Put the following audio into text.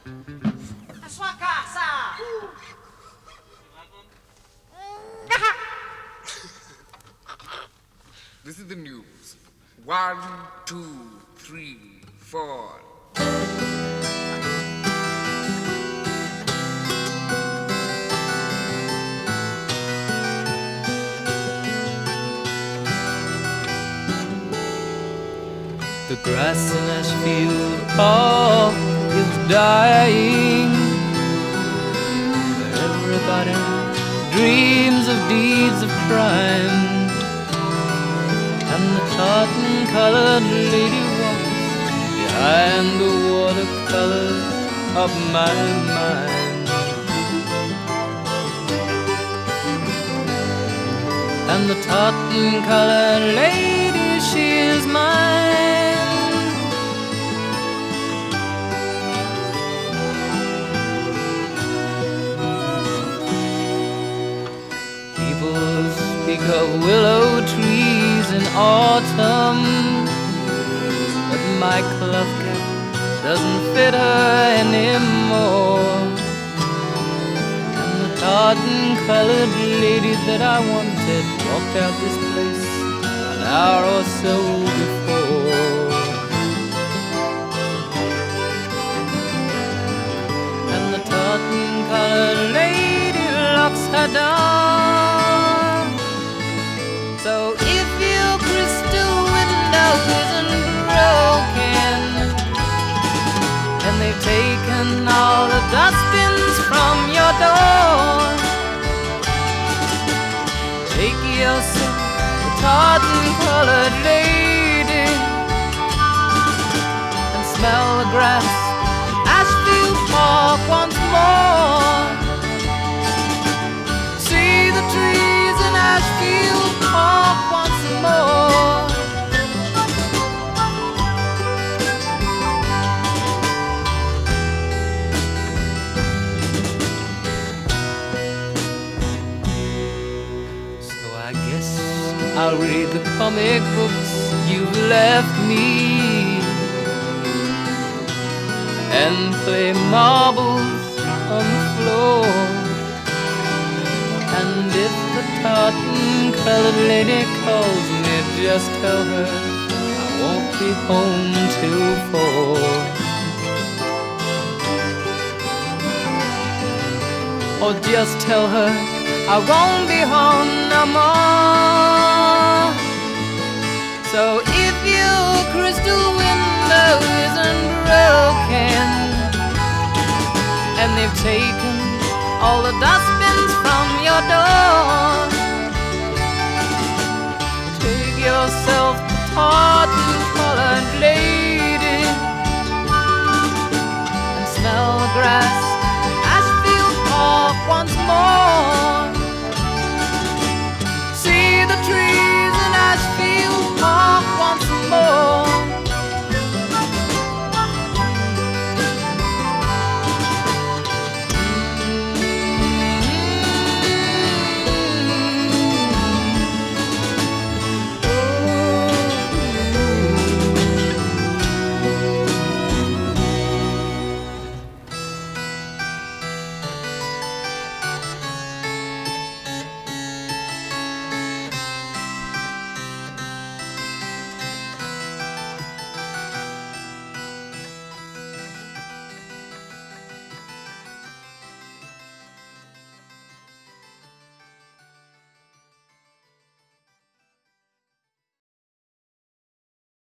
A sua casa! This is the news. 1, 2, 3, 4. The grass in Ashfield Park is dying, where everybody dreams of deeds of crime, and the tartan-colored lady walks behind the watercolors of my mind. And the tartan-colored lady, she is mine. People speak of willow trees in autumn, but my cloth cap doesn't fit her anymore. And the tartan-colored lady that I wanted walked out this place an hour or so before. And the tartan-colored lady locks her door. So if your crystal window isn't broken, and they've taken all the dustbins from your door, take yourself a tartan-colored lady and smell the grass in Ashfield Park once more. See the trees in Ashfield Park once more. So I guess I'll read the comic books you've left me, and play marbles on the floor. And if the tartan-colored lady calls me, just tell her I won't be home till 4. Or just tell her I won't be home no more. So if your crystal window isn't broken, and they've taken all the dustbins from your door, take yourself the tartan-colored lady and smell the grass